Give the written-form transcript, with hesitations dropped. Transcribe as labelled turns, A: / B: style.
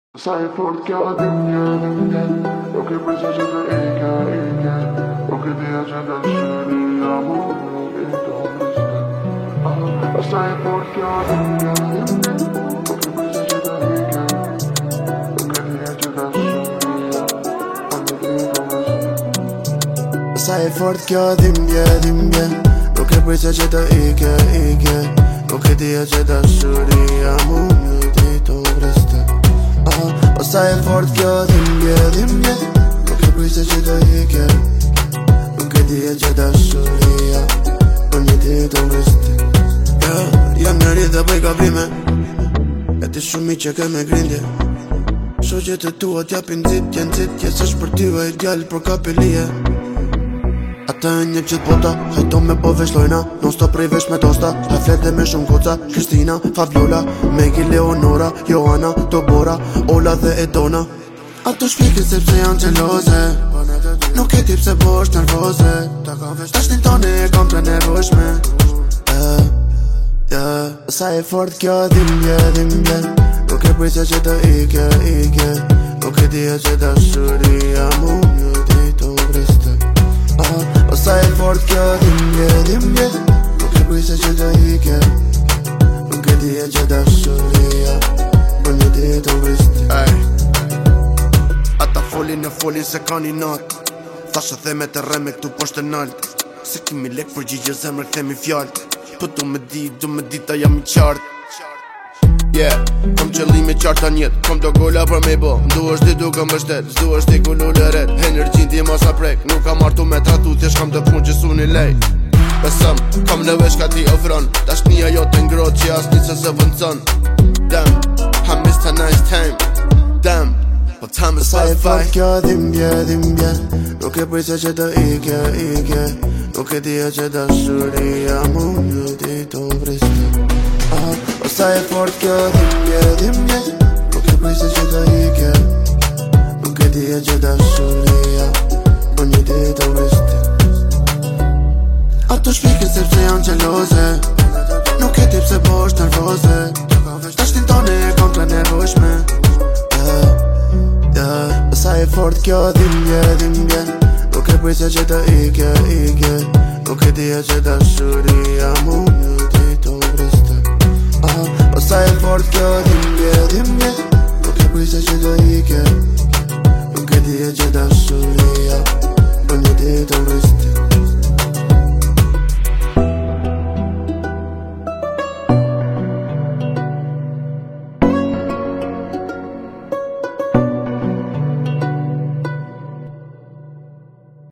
A: Sai fort kjo dimje Nuk e prisa që të ike Nuk e dhja që të shëria mu I të mështë Sai fort kjo dimje Nuk e prisa që të ike Nuk e dhja që të shëria I të mështë
B: Sai fort kjo dimje Nuk e prisa që të ike Nuk e dhja që të shëria mu I të mështë Sa e fort kjo dhimbje Nuk e prisa që të ike Nuk e dhja që dashuria Për një ditë mështë Jam në rritë dhe bëj gabrime E ti shumë i që ke me grindje Shoqet e tua t'japin zitje S'është për ty e ideal për kapelije Ata e një qitë bota Hajto me po vesh lojna Non sto prej vesh me tosta Haflete me shumë koca Kristina, Fabiola Megi, Leonora Joana, Tobora Ola dhe Edona Ato shpikin sepse janë gjeloze Nuk e tip se po është nervoze Tashtin tone e kam të nevojshme Sa e fort kjo dhimbje Nuk e prisja që të ike Nuk e dhja që dashuria mu një ditë vriste Sa e fort kjo dhimbje Nuk e prisja që të ike Nuk e dhja që dashuria Për një ditë vriste Ata folin se ka një nat Thashe theme të reme këtu poshtë nalt Se kimi lek përgjigje zemrë këthemi fjallë Po du me di ta jam i qartë Kom qëllime qarta njet Kom do golla për me bo Ndu është di duke më shtet Zdu është di kullu lëret Energjin di masa prek Nuk kam martu me tratu Thjesht kam të pun që su një lej Besëm Kam në vesh ka ti ofron Tash një ajo të ngrot që as një se vëndëson Damn I missed a nice time Damn But time is
A: Sa e fort kjo dhimbje
B: Nuk e prisja që të ike Nuk e dhja që dashuria mu një ditë vriste Sa e fort kjo dhimbje Nuk e prisja që të ike Nuk e dhja që dashuria Për një ditë vriste Ato shpikin sepse janë gjeloze Nuk e tip se po është nervoze Tashtin tone e kam të nevojshme Sa e fort kjo dhimbje Nuk e prisja që të ike Nuk e dhja që dashuria mu një ditë vriste Sa e fort kjo dhimbje